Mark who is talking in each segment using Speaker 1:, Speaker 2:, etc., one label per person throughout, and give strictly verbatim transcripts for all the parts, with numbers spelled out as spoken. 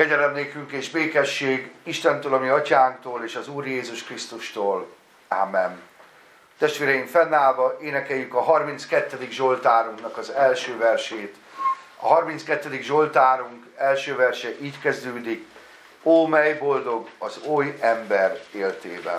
Speaker 1: kegyelem nékünk és békesség Istentől, a mi atyánktól és az Úr Jézus Krisztustól. Ámen. Testvéreim, fennállva énekeljük a harminckettedik Zsoltárunknak az első versét. A harminckettedik Zsoltárunk első verse így kezdődik: Ó, mely boldog az oly ember éltében.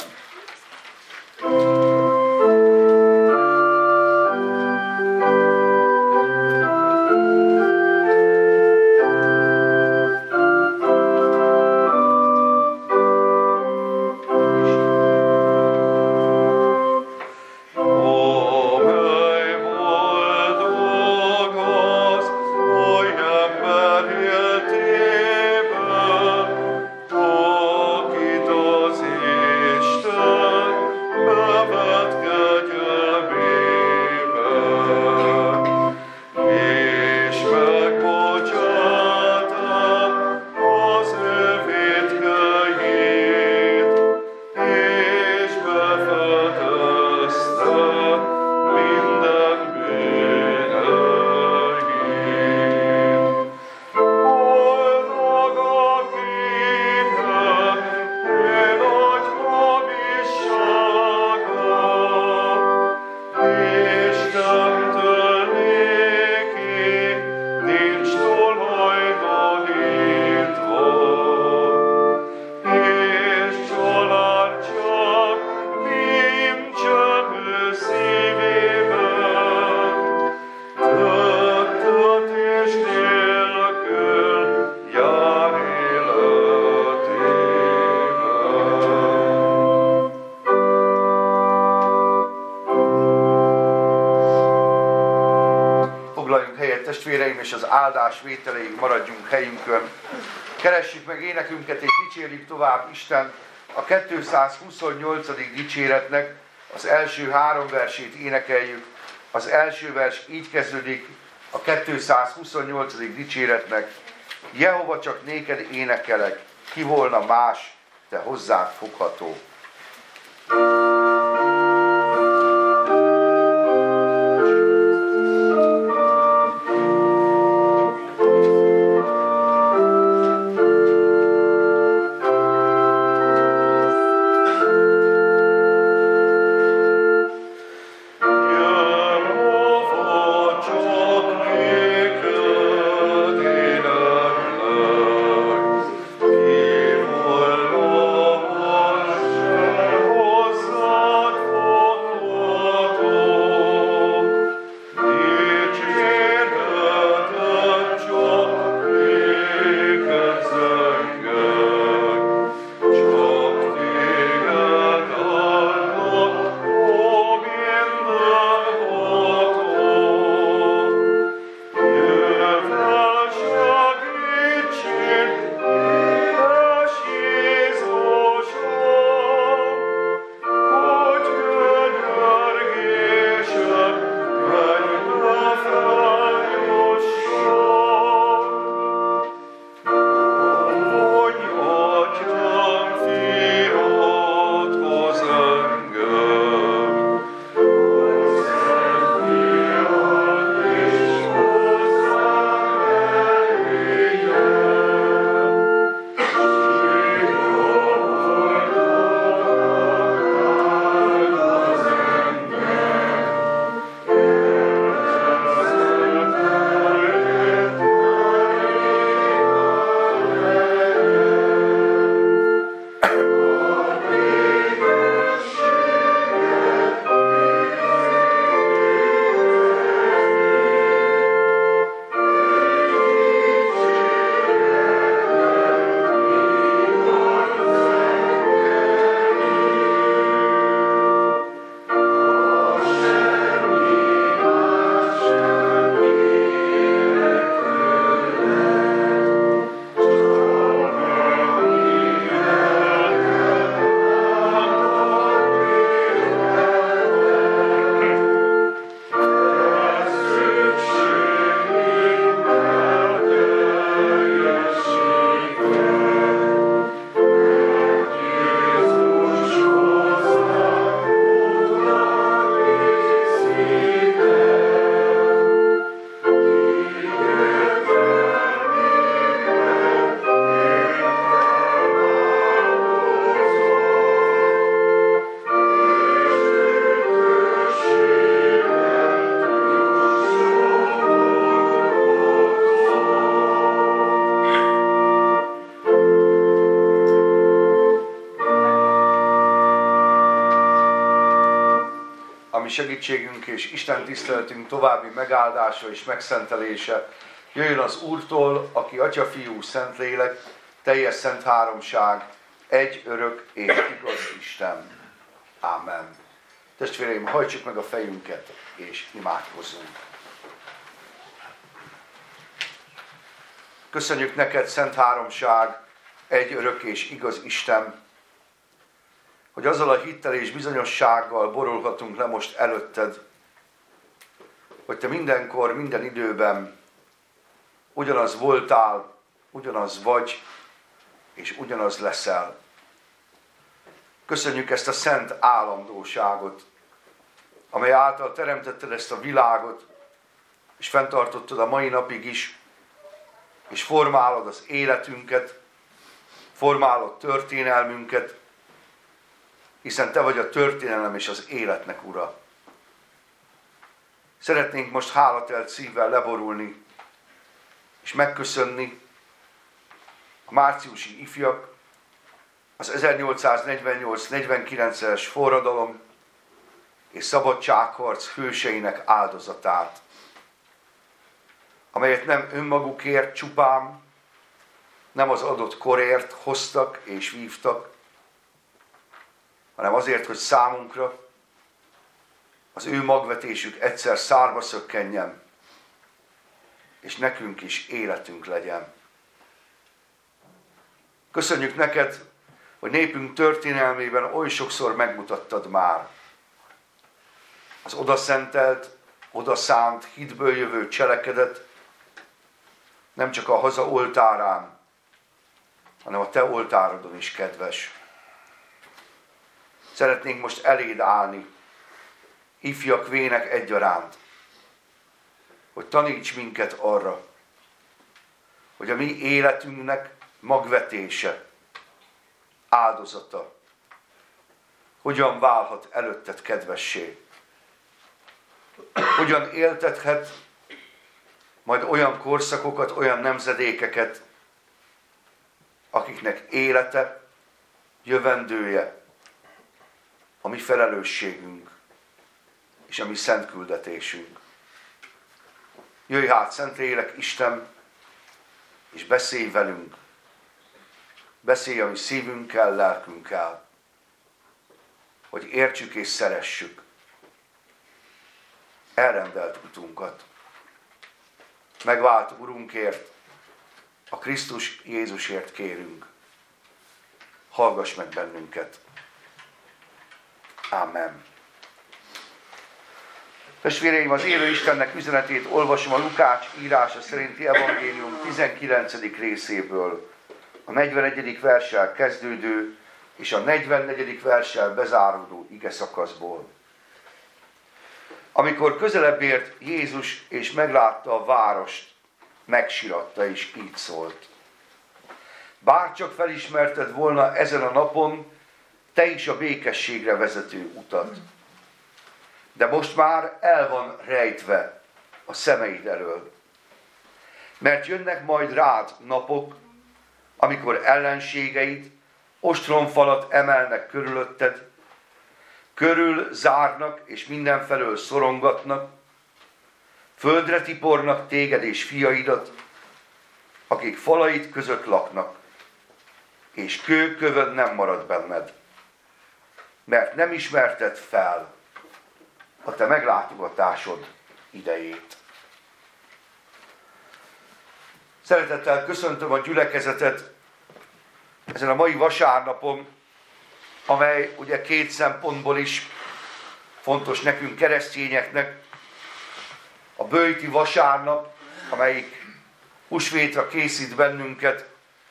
Speaker 1: Testvéreim, és az áldás vételéig maradjunk helyünkön. Keressük meg énekünket és dicsérjük tovább Isten a kétszázhuszonnyolcadik dicséretnek az első három versét énekeljük. Az első vers így kezdődik a kétszázhuszonnyolcadik dicséretnek: Jehova, csak néked énekelek, ki volna más, te hozzád fogható.
Speaker 2: Oh
Speaker 1: segítségünk és Isten tiszteletünk további megáldása és megszentelése jöjjön az Úrtól, aki Atya, Fiú, Szentlélek, teljes szent háromság, egy örök és igaz Isten. Ámen. Testvéreim, hajtsuk meg a fejünket és imádkozzunk. Köszönjük neked, Szent Háromság, egy örök és igaz Isten, hogy azzal a hittel és bizonyossággal borulhatunk le most előtted, hogy te mindenkor, minden időben ugyanaz voltál, ugyanaz vagy, és ugyanaz leszel. Köszönjük ezt a szent állandóságot, amely által teremtetted ezt a világot, és fenntartottad a mai napig is, és formálod az életünket, formálod történelmünket, hiszen te vagy a történelem és az életnek ura. Szeretnénk most hálatelt szívvel leborulni, és megköszönni a márciusi ifjak, az ezernyolcszáznegyvennyolc negyvenkilences forradalom és szabadságharc hőseinek áldozatát, amelyet nem önmagukért csupán, nem az adott korért hoztak és vívtak, hanem azért, hogy számunkra az ő magvetésük egyszer szárba szökkenjen, és nekünk is életünk legyen. Köszönjük neked, hogy népünk történelmében oly sokszor megmutattad már az odaszentelt, odaszánt, hitből jövő cselekedet, nem csak a haza oltárán, hanem a te oltárodon is kedves. Szeretnénk most eléd állni, ifjak, vének egyaránt, hogy taníts minket arra, hogy a mi életünknek magvetése, áldozata hogyan válhat előtted kedvessé. Hogyan éltethet majd olyan korszakokat, olyan nemzedékeket, akiknek élete, jövendője, a mi felelősségünk és a mi szent küldetésünk. Jöjj hát, Szentlélek, Isten, és beszélj velünk. Beszélj a mi szívünkkel, lelkünkkel, hogy értsük és szeressük elrendelt utunkat. Megváltó Urunkért, a Krisztus Jézusért kérünk. Hallgass meg bennünket. Ámen. Testvéreim, az élő Istennek üzenetét olvasom a Lukács írása szerinti evangélium tizenkilencedik részéből, a negyvenegyedik verssel kezdődő és a negyvennegyedik verssel bezáródó ige szakaszból. Amikor közelebb ért Jézus és meglátta a várost, megsiratta és így szólt: bárcsak felismerted volna ezen a napon te is a békességre vezető utat. De most már el van rejtve a szemeid elől. Mert jönnek majd rád napok, amikor ellenségeid ostromfalat emelnek körülötted, körül zárnak és mindenfelől szorongatnak, földre tipornak téged és fiaidat, akik falait között laknak, és kőkövön nem marad benned, mert nem ismerted fel a te meglátogatásod idejét. Szeretettel köszöntöm a gyülekezetet ezen a mai vasárnapon, amely ugye két szempontból is fontos nekünk keresztényeknek. A böjti vasárnap, amelyik húsvétra készít bennünket,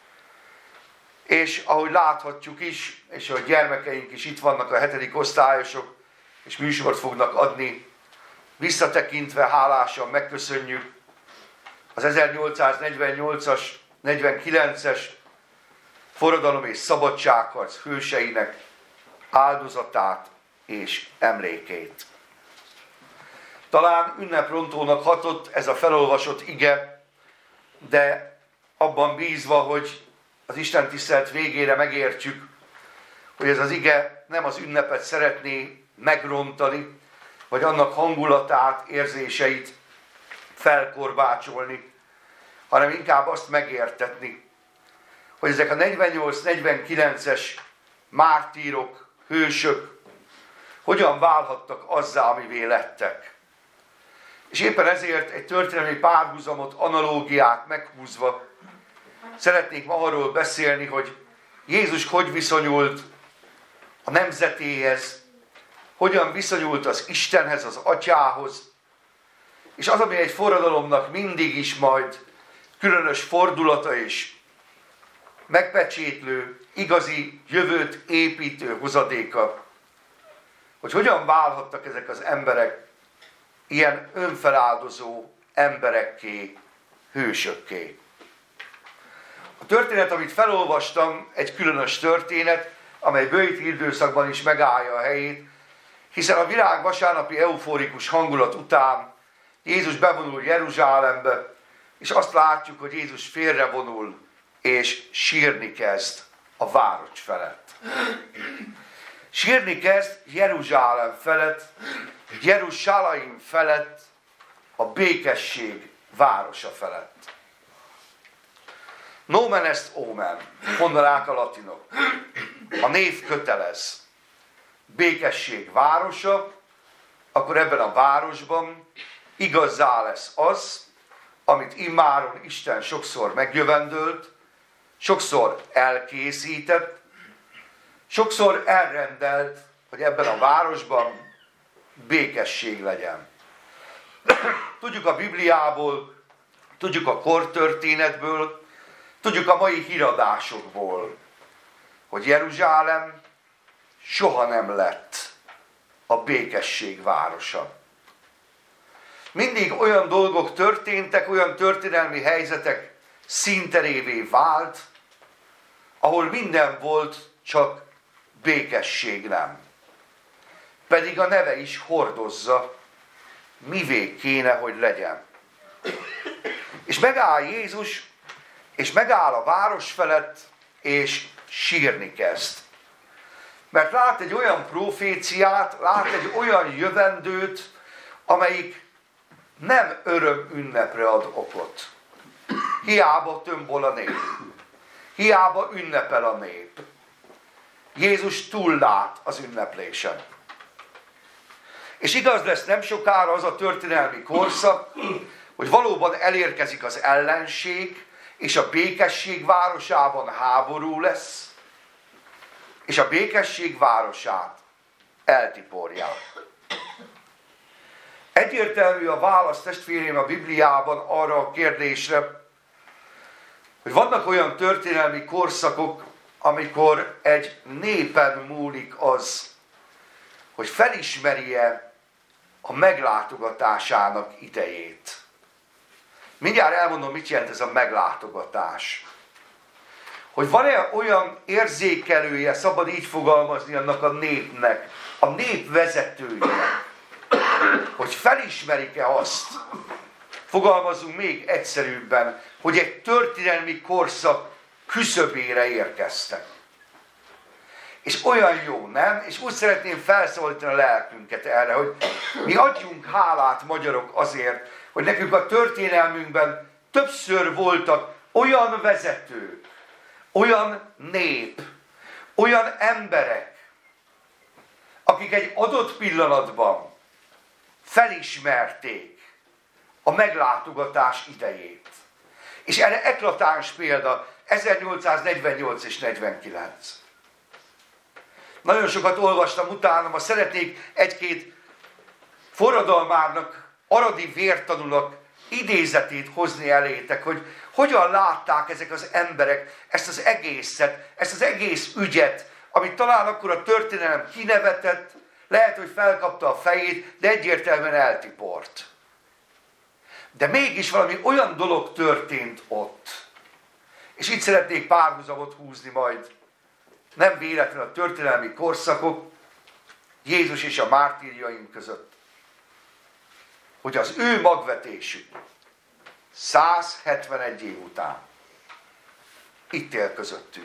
Speaker 1: és ahogy láthatjuk is, és ahogy gyermekeink is itt vannak, a hetedik osztályosok, és műsort fognak adni, visszatekintve hálásan megköszönjük az ezernyolcszáznegyvennyolcas, negyvenkilences forradalom és szabadságharc hőseinek áldozatát és emlékét. Talán ünneprontónak hatott ez a felolvasott ige, de abban bízva, hogy az Isten tisztelet végére megértjük, hogy ez az ige nem az ünnepet szeretné megrontani, vagy annak hangulatát, érzéseit felkorbácsolni, hanem inkább azt megértetni, hogy ezek a negyvennyolc-negyvenkilences mártírok, hősök hogyan válhattak azzá, amivé lettek. És éppen ezért egy történelmi párhuzamot, analógiát meghúzva szeretnék ma arról beszélni, hogy Jézus hogy viszonyult a nemzetéhez, hogyan viszonyult az Istenhez, az Atyához, és az, ami egy forradalomnak mindig is majd különös fordulata és megpecsétlő, igazi jövőt építő hozadéka, hogy hogyan válhattak ezek az emberek ilyen önfeláldozó emberekké, hősökké. A történet, amit felolvastam, egy különös történet, amely bővíti időszakban is megállja a helyét, hiszen a világ vasárnapi euforikus hangulat után Jézus bevonul Jeruzsálembe, és azt látjuk, hogy Jézus félrevonul, és sírni kezd a város felett. Sírni kezd Jeruzsálem felett, Jeruzsálem felett, a békesség városa felett. Nomen est omen, mondanák a latinok. A név kötelez. Békesség városa, akkor ebben a városban igazzá lesz az, amit immáron Isten sokszor megjövendölt, sokszor elkészített, sokszor elrendelt, hogy ebben a városban békesség legyen. Tudjuk a Bibliából, tudjuk a kortörténetből, tudjuk a mai híradásokból, hogy Jeruzsálem soha nem lett a békesség városa. Mindig olyan dolgok történtek, olyan történelmi helyzetek színterévé vált, ahol minden volt, csak békesség nem. Pedig a neve is hordozza, mivé kéne, hogy legyen. És megáll Jézus, és megáll a város felett, és sírni kezd. Mert lát egy olyan proféciát, lát egy olyan jövendőt, amelyik nem öröm ünnepre ad okot. Hiába tömbol a nép. Hiába ünnepel a nép. Jézus túllát az ünneplésen. És igaz lesz nem sokára az a történelmi korszak, hogy valóban elérkezik az ellenség, és a békesség városában háború lesz, és a békesség városát eltiporják. Egyértelmű a válasz, testvérém, a Bibliában arra a kérdésre, hogy vannak olyan történelmi korszakok, amikor egy népen múlik az, hogy felismerje a meglátogatásának idejét. Mindjárt elmondom, mit jelent ez a meglátogatás. Hogy van-e olyan érzékelője, szabad így fogalmazni annak a népnek, a nép vezetőjének, hogy felismerik-e azt, fogalmazunk még egyszerűbben, hogy egy történelmi korszak küszöbére érkeztek. És olyan jó, nem? És úgy szeretném felszólítani a lelkünket erre, hogy mi adjunk hálát, magyarok, azért, hogy nekünk a történelmünkben többször voltak olyan vezetők, olyan nép, olyan emberek, akik egy adott pillanatban felismerték a meglátogatás idejét. És erre eklatáns példa ezernyolcszáznegyvennyolc és negyvenkilenc. Nagyon sokat olvastam utána, ma szeretnék egy-két forradalmárnak, aradi vértanúnak idézetét hozni elétek, hogy hogyan látták ezek az emberek ezt az egészet, ezt az egész ügyet, amit talán akkor a történelem kinevetett, lehet, hogy felkapta a fejét, de egyértelműen eltiport. De mégis valami olyan dolog történt ott. És itt szeretnék párhuzamot húzni majd. Nem véletlen a történelmi korszakok Jézus és a mártírjaink között. Hogy az ő magvetésük száz hetvenegy év után itt él közöttünk.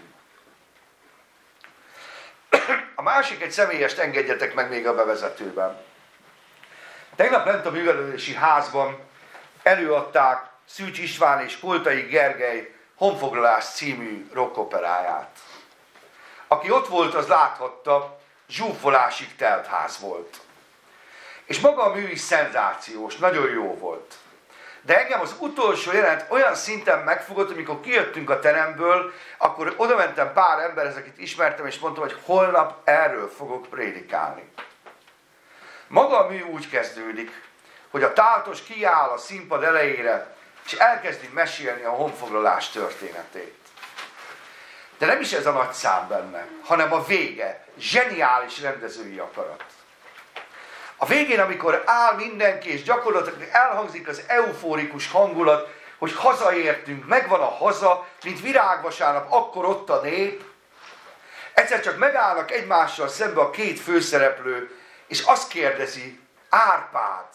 Speaker 1: A másik egy személyest engedjetek meg még a bevezetőben. Tegnap lent a művelődési házban előadták Szűcs István és Koltai Gergely Honfoglalás című rockoperáját. Aki ott volt, az láthatta, zsúfolásig telt ház volt. És maga a mű is szenzációs, nagyon jó volt. De engem az utolsó jelenet olyan szinten megfogott, amikor kijöttünk a teremből, akkor oda mentem pár emberhez, akit ismertem, és mondtam, hogy holnap erről fogok prédikálni. Maga a mű úgy kezdődik, hogy a táltos kiáll a színpad elejére, és elkezdi mesélni a honfoglalás történetét. De nem is ez a nagy szám benne, hanem a vége, zseniális rendezői akarat. A végén, amikor áll mindenki, és gyakorlatilag elhangzik az eufórikus hangulat, hogy hazaértünk, megvan a haza, mint virágvasárnap, akkor ott a nép. Egyszer csak megállnak egymással szembe a két főszereplő, és azt kérdezi, Árpád,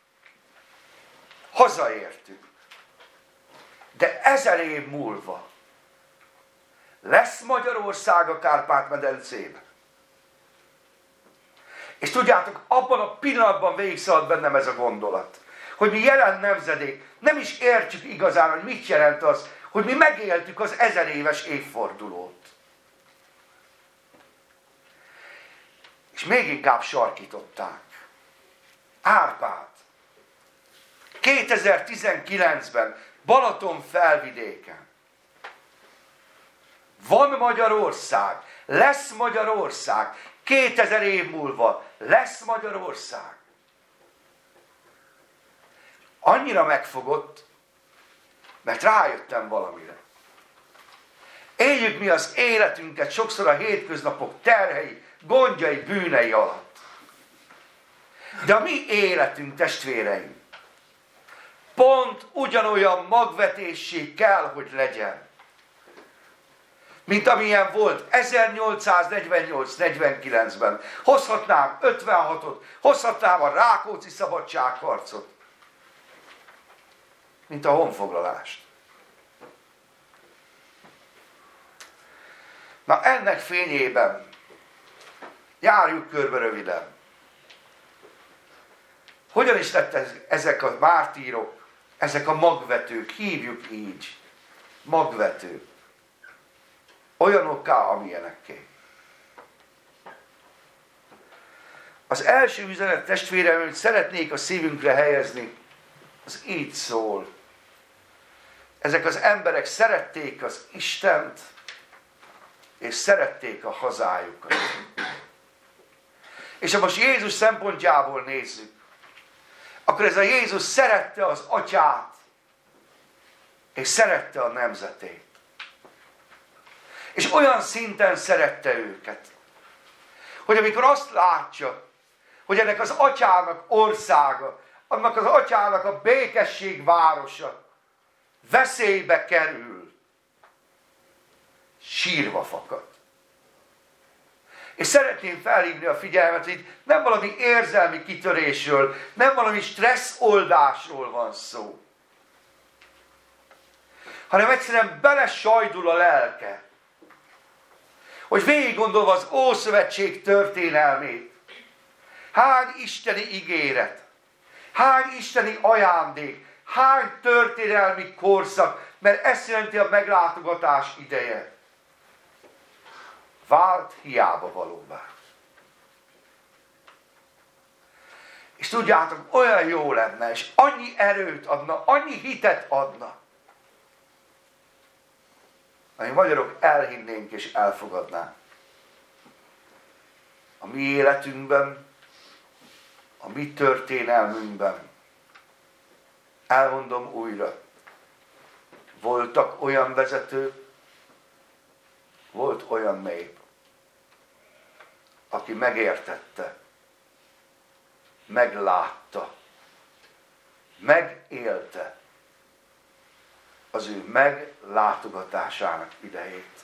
Speaker 1: hazaértünk. De ezer év múlva lesz Magyarország a Kárpát-medencében? És tudjátok, abban a pillanatban végigszaladt bennem ez a gondolat, hogy mi jelen nemzedék nem is értjük igazán, hogy mit jelent az, hogy mi megéltük az ezer éves évfordulót. És még inkább sarkították. Árpád. kétezer-tizenkilencben Balaton felvidéken. Van Magyarország, lesz Magyarország, kétezer év múlva lesz Magyarország. Annyira megfogott, mert rájöttem valamire. Éljük mi az életünket sokszor a hétköznapok terhei, gondjai, bűnei alatt. De a mi életünk, testvéreim, pont ugyanolyan magvetéssé kell, hogy legyen, mint amilyen volt ezernyolcszáznegyvennyolc negyvenkilencben. Hozhatnám ötvenhatot, hozhatnám a Rákóczi szabadságharcot, mint a honfoglalást. Na ennek fényében járjuk körbe röviden. Hogyan is lettek ezek a mártírok, ezek a magvetők, hívjuk így, magvetők. Olyanokká, amilyenekké. Az első üzenet, testvérem, amit szeretnék a szívünkre helyezni, az így szól. Ezek az emberek szerették az Istent, és szerették a hazájukat. És ha most Jézus szempontjából nézzük, akkor ez a Jézus szerette az atyát, és szerette a nemzetét. És olyan szinten szerette őket, hogy amikor azt látja, hogy ennek az atyának országa, annak az atyának a békesség városa veszélybe kerül, sírva fakad. És szeretném felhívni a figyelmet, hogy nem valami érzelmi kitörésről, nem valami stresszoldásról van szó, hanem egyszerűen belesajdul a lelke, hogy végig gondolva az Ószövetség történelmét, hány isteni ígéret, hány isteni ajándék, hány történelmi korszak, mert ezt jelenti a meglátogatás ideje, vált hiába valóvá. És tudjátok, olyan jó lenne, és annyi erőt adna, annyi hitet adna, ami magyarok elhinnénk és elfogadnánk. A mi életünkben, a mi történelmünkben. Elmondom újra. Voltak olyan vezetők, volt olyan nép, aki megértette, meglátta, megélte az ő meglátogatásának idejét.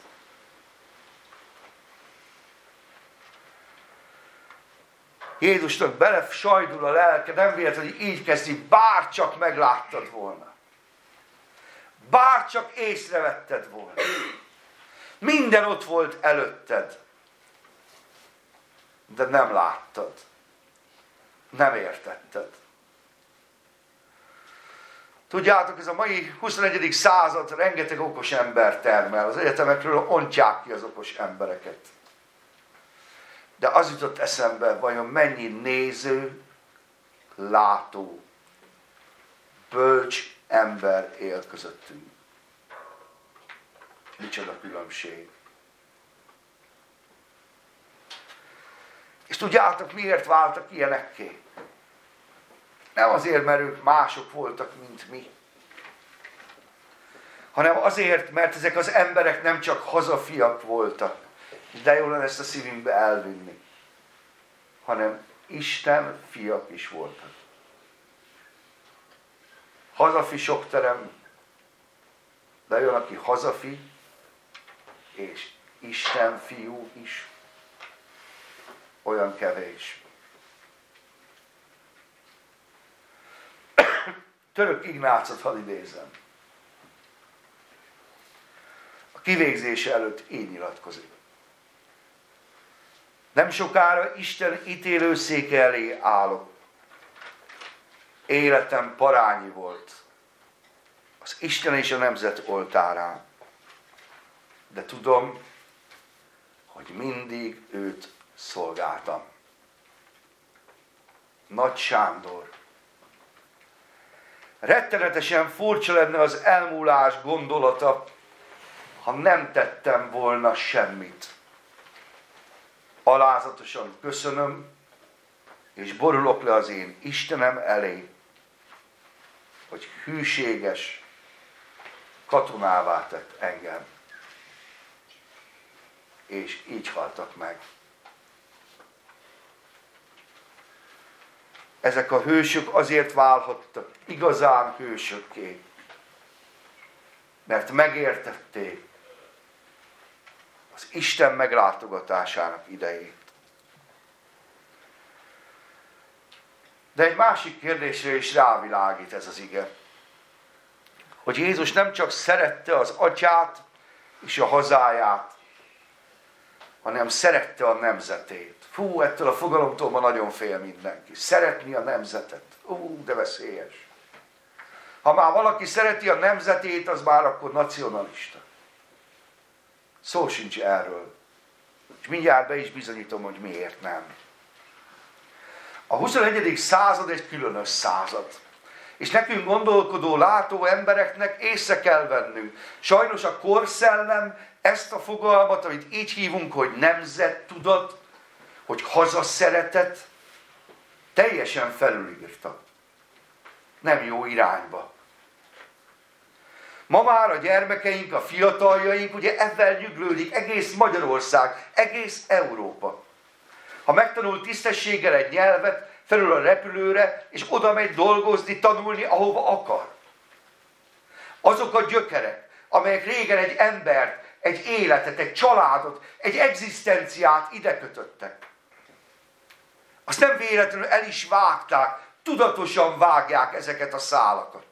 Speaker 1: Jézusnak belesajdul a lelke, nem véletlenül, hogy így kezdi, bárcsak megláttad volna. Bárcsak észrevetted volna. Minden ott volt előtted, de nem láttad. Nem értetted. Tudjátok, ez a mai huszonegyedik század rengeteg okos ember termel. Az egyetemekről ontják ki az okos embereket. De az jutott eszembe, vajon mennyi néző, látó, bölcs ember él közöttünk. Micsoda különbség. És tudjátok, miért váltak ilyenekké? Nem azért, mert ők mások voltak, mint mi, hanem azért, mert ezek az emberek nem csak hazafiak voltak, de jó lenne ezt a szívünkbe elvinni, hanem Isten fiak is voltak. Hazafi sok terem, de jön, aki hazafi, és Isten fiú is, olyan kevés. Török Ignácot hadd idézem. A kivégzése előtt így nyilatkozik. Nem sokára Isten ítélőszéke elé állok. Életem parányi volt az Isten és a nemzet oltárán. De tudom, hogy mindig őt szolgáltam. Nagy Sándor. Rettenetesen furcsa lenne az elmúlás gondolata, ha nem tettem volna semmit. Alázatosan köszönöm, és borulok le az én Istenem elé, hogy hűséges katonává tett engem. És így haltak meg. Ezek a hősök azért válhattak igazán hősökké, mert megértették az Isten meglátogatásának idejét. De egy másik kérdésre is rávilágít ez az ige, hogy Jézus nem csak szerette az atyát és a hazáját, hanem szerette a nemzetét. Fú, ettől a fogalomtól ma nagyon fél mindenki. Szeretni a nemzetet. Ú, de veszélyes. Ha már valaki szereti a nemzetét, az már akkor nacionalista. Szó sincs erről. És mindjárt be is bizonyítom, hogy miért nem. A huszonegyedik század egy különös század. És nekünk gondolkodó, látó embereknek észre kell vennünk. Sajnos a korszellem ezt a fogalmat, amit így hívunk, hogy nemzettudat, hogy hazaszeretet, teljesen felülírta. Nem jó irányba. Ma már a gyermekeink, a fiataljaink, ugye ezzel nyüglődik egész Magyarország, egész Európa. Ha megtanul tisztességgel egy nyelvet, felül a repülőre, és oda megy dolgozni, tanulni, ahova akar. Azok a gyökerek, amelyek régen egy embert, egy életet, egy családot, egy egzisztenciát ide kötöttek. Azt nem véletlenül el is vágták, tudatosan vágják ezeket a szálakat.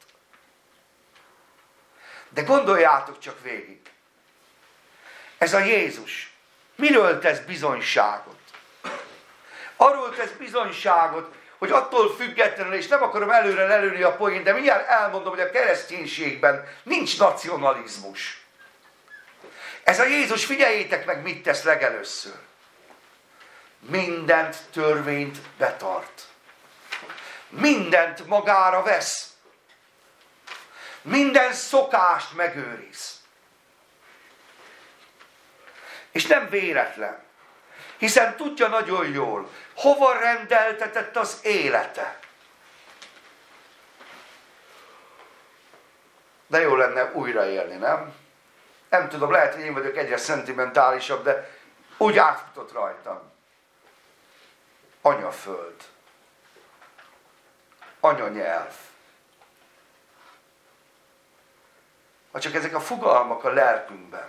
Speaker 1: De gondoljátok csak végig. Ez a Jézus miről tesz bizonyságot? Arról tesz bizonyságot, hogy attól függetlenül, és nem akarom előre lelőni a poént, de mindjárt elmondom, hogy a kereszténységben nincs nacionalizmus. Ez a Jézus, figyeljétek meg, mit tesz legelőször. Mindent törvényt betart. Mindent magára vesz. Minden szokást megőriz. És nem véletlen. Hiszen tudja nagyon jól, hova rendeltetett az élete. De jó lenne újraélni, nem? Nem tudom, lehet, hogy én vagyok egyre szentimentálisabb, de úgy átfutott rajtam. Anyaföld. Anyanyelv. Ha csak ezek a fogalmak a lelkünkben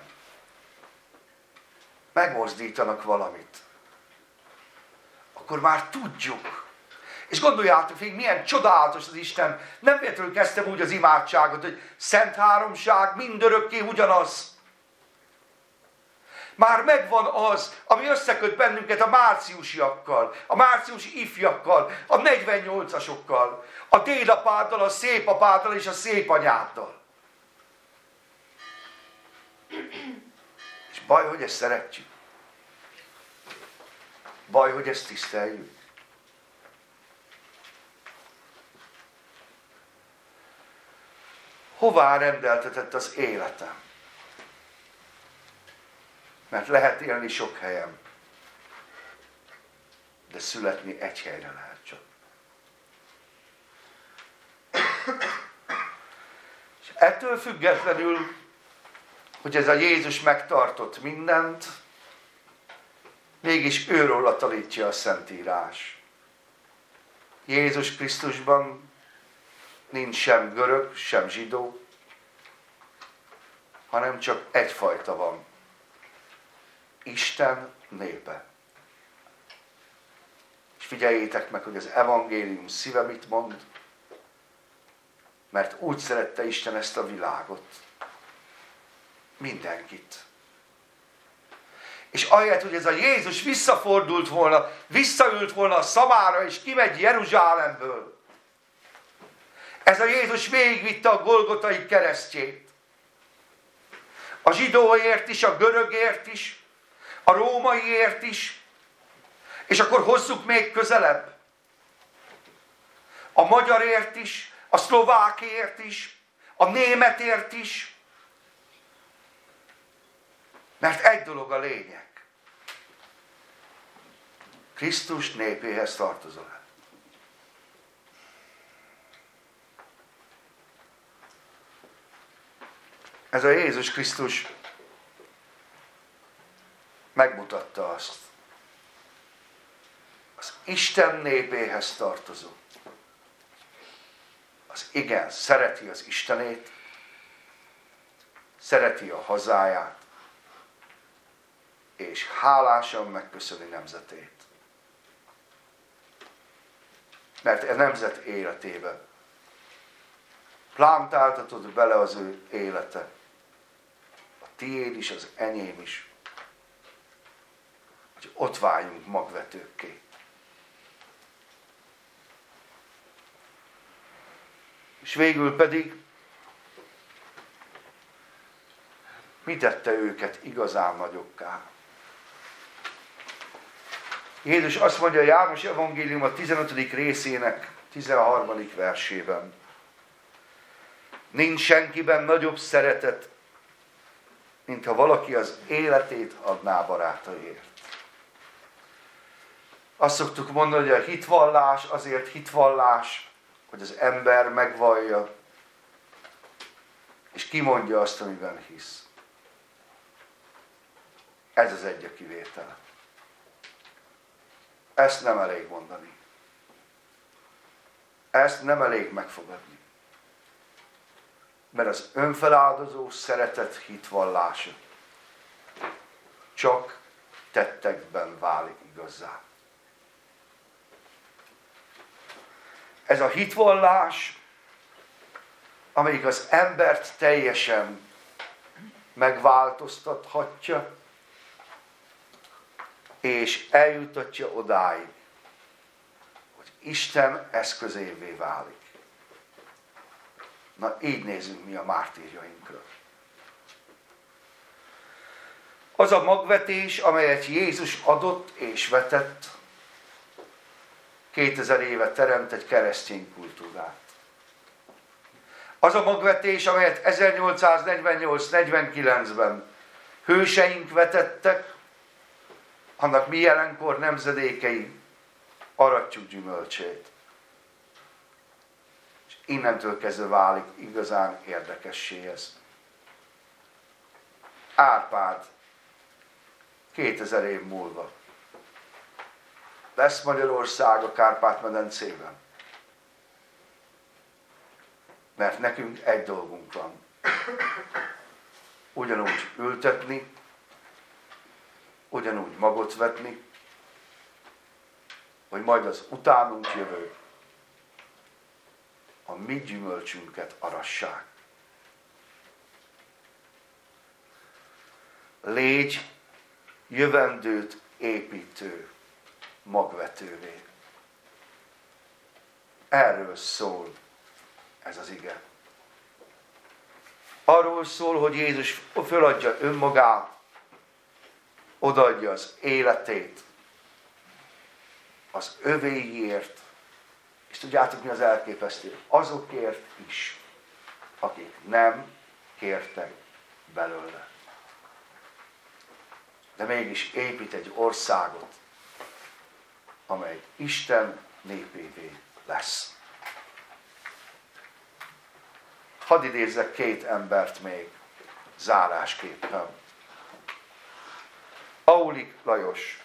Speaker 1: megmozdítanak valamit, akkor már tudjuk. És gondoljátok, hogy milyen csodálatos az Isten. Nem véletlenül kezdtem úgy az imádságot, hogy Szent Háromság mindörökké ugyanaz. Már megvan az, ami összeköt bennünket a márciusiakkal, a márciusi ifjakkal, a negyvennyolcasokkal, a dédapáddal, a szépapáddal és a szépanyáddal. És baj, hogy ezt szeretjük. Baj, hogy ezt tiszteljük. Hová rendeltetett az életem? Mert lehet élni sok helyen, de születni egy helyre lehet csak. És ettől függetlenül, hogy ez a Jézus megtartott mindent, mégis őróla tanítja a Szentírás. Jézus Krisztusban nincs sem görög, sem zsidó, hanem csak egyfajta van. Isten népe. És figyeljétek meg, hogy az evangélium szíve mit mond, mert úgy szerette Isten ezt a világot. Mindenkit. És ahelyett, hogy ez a Jézus visszafordult volna, visszaült volna a szavára, és kimegy Jeruzsálemből, ez a Jézus végigvitte a Golgotai keresztjét. A zsidóért is, a görögért is, a rómaiért is, és akkor hozzuk még közelebb. A magyarért is, a szlovákért is, a németért is. Mert egy dolog a lényeg. Krisztus népéhez tartozol. Ez a Jézus Krisztus megmutatta azt. Az Isten népéhez tartozó. Az igen, szereti az Istenét, szereti a hazáját, és hálásan megköszöni nemzetét. Mert a nemzet életébe plántáltatod bele az ő élete. A tiéd is, az enyém is. Hogy ott váljunk magvetőkké. És végül pedig mi tette őket igazán nagyokká? Jézus azt mondja a János evangélium a tizenötödik részének tizenharmadik versében. Nincs senkiben nagyobb szeretet, mint ha valaki az életét adná barátaiért. Azt szoktuk mondani, hogy a hitvallás azért hitvallás, hogy az ember megvallja, és kimondja azt, amiben hisz. Ez az egy a kivétel. Ezt nem elég mondani. Ezt nem elég megfogadni. Mert az önfeláldozó szeretet hitvallása csak tettekben válik igazzá. Ez a hitvallás, amelyik az embert teljesen megváltoztathatja, és eljutatja odáig, hogy Isten eszközévé válik. Na, így nézünk mi a mártírjainkra. Az a magvetés, amelyet Jézus adott és vetett, kétezer éve teremt egy keresztény kultúrát. Az a magvetés, amelyet ezernyolcszáznegyvennyolc negyvenkilencben hőseink vetettek, annak mi jelenkor nemzedékei aratjuk gyümölcsét. És innentől kezdve válik igazán érdekessé ez. Árpád kétezer év múlva lesz Magyarország a Kárpát-medencében. Mert nekünk egy dolgunk van. Ugyanúgy ültetni, ugyanúgy magot vetni, hogy majd az utánunk jövő a mi gyümölcsünket arassák. Légy jövendőt építő magvetővé. Erről szól ez az ige. Arról szól, hogy Jézus föladja önmagát, odaadja az életét az övéiért, és tudjátok mi az elképesztő? Azokért is, akik nem kértek belőle. De mégis épít egy országot, amely Isten népévé lesz. Hadd idézzek két embert még zárásképpen. Aulik Lajos.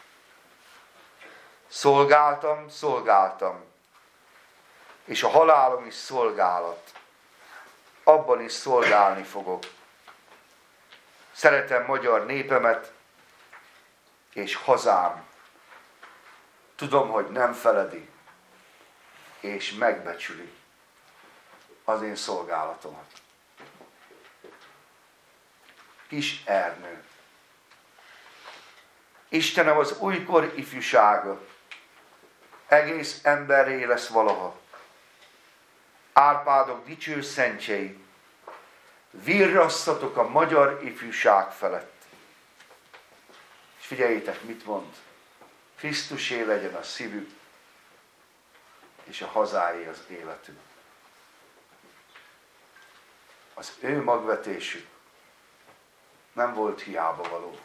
Speaker 1: Szolgáltam, szolgáltam, és a halálom is szolgálat. Abban is szolgálni fogok. Szeretem magyar népemet és hazám. Tudom, hogy nem feledi és megbecsüli az én szolgálatomat. Kis Ernő. Istenem, az újkor ifjúsága egész emberré lesz valaha. Árpádok dicső szentjei, virrasszatok a magyar ifjúság felett. És figyeljétek, mit mond. Krisztusé legyen a szívük, és a hazáé az életük. Az ő magvetésük nem volt hiába való.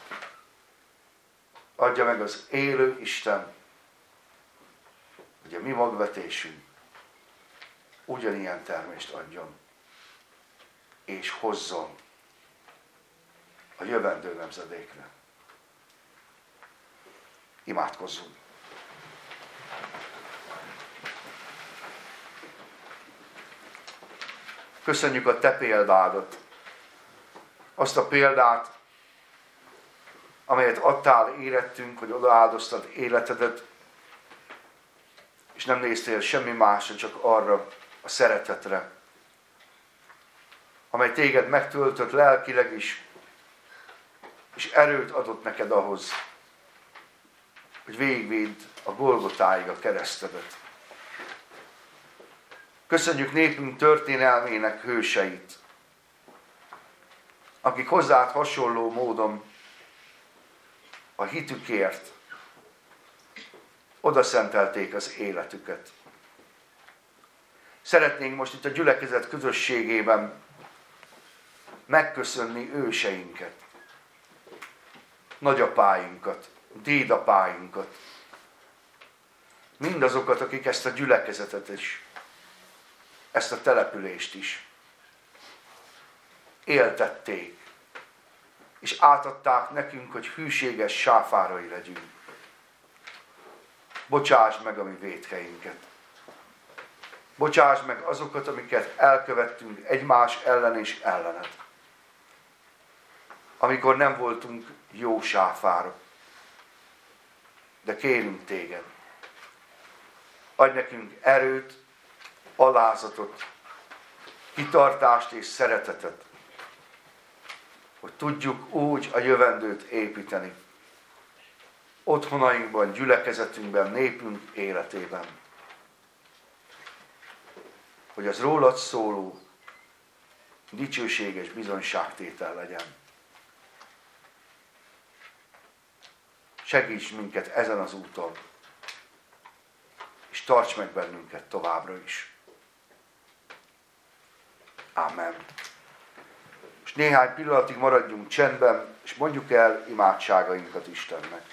Speaker 1: Adja meg az élő Isten, hogy a mi magvetésünk ugyanilyen termést adjon, és hozzon a jövendő nemzedékre. Imádkozzunk! Köszönjük a te példádat, azt a példát, amelyet adtál érettünk, hogy odaáldoztad életedet, és nem néztél semmi másra, csak arra a szeretetre, amely téged megtöltött lelkileg is, és erőt adott neked ahhoz, hogy végigvidd a Golgotáig a keresztedet. Köszönjük népünk történelmének hőseit, akik hozzád hasonló módon a hitükért odaszentelték az életüket. Szeretnénk most itt a gyülekezet közösségében megköszönni őseinket, nagyapáinkat, dédapáinkat, mindazokat, akik ezt a gyülekezetet is, ezt a települést is éltették, és átadták nekünk, hogy hűséges sáfárai legyünk. Bocsásd meg a mi vétkeinket. Bocsásd meg azokat, amiket elkövettünk egymás ellen és ellened. Amikor nem voltunk jó sáfárok. De kérünk téged, adj nekünk erőt, alázatot, kitartást és szeretetet, hogy tudjuk úgy a jövendőt építeni. Otthonainkban, gyülekezetünkben, népünk életében. Hogy az rólad szóló dicsőséges bizonyságtétel legyen. Segíts minket ezen az úton, és tarts meg bennünket továbbra is. Amen. Most néhány pillanatig maradjunk csendben, és mondjuk el imádságainkat Istennek.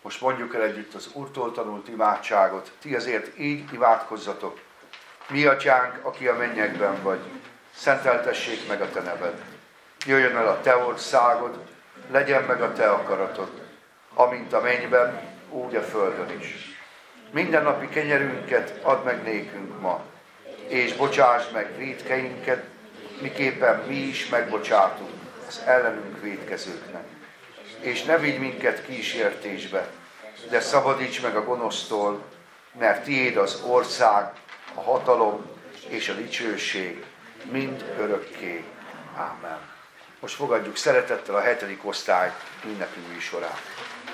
Speaker 1: Most mondjuk el együtt az Úrtól tanult imádságot. Ti azért így imádkozzatok. Mi atyánk, aki a mennyekben vagy, szenteltessék meg a te neved. Jöjjön el a te országod, legyen meg a te akaratod, amint a mennyben, úgy a földön is. Minden napi kenyerünket add meg nékünk ma, és bocsásd meg vétkeinket, miképpen mi is megbocsátunk az ellenünk vétkezőknek. És ne vigy minket kísértésbe, de szabadíts meg a gonosztól, mert tiéd az ország, a hatalom és a dicsőség mind örökké. Ámen. Most fogadjuk szeretettel a hetedik osztály ünnepi műsorát.